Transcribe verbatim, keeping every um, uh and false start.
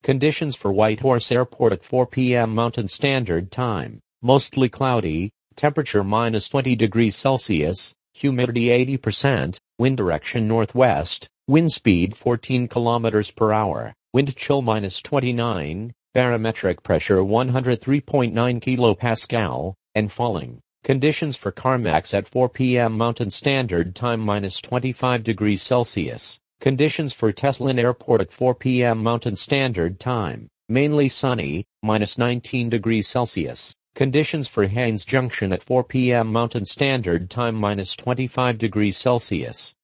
Conditions for Whitehorse Airport at four p m Mountain Standard Time. Mostly cloudy, temperature minus twenty degrees Celsius, humidity eighty percent, wind direction northwest, wind speed fourteen kilometers per hour, wind chill minus twenty-nine, barometric pressure one hundred three point nine kilopascal, and falling. Conditions for CarMax at four p m Mountain Standard Time minus twenty-five degrees Celsius. Conditions for Teslin Airport at four p m Mountain Standard Time. Mainly sunny, minus nineteen degrees Celsius. Conditions for Haines Junction at four p m Mountain Standard Time minus twenty-five degrees Celsius.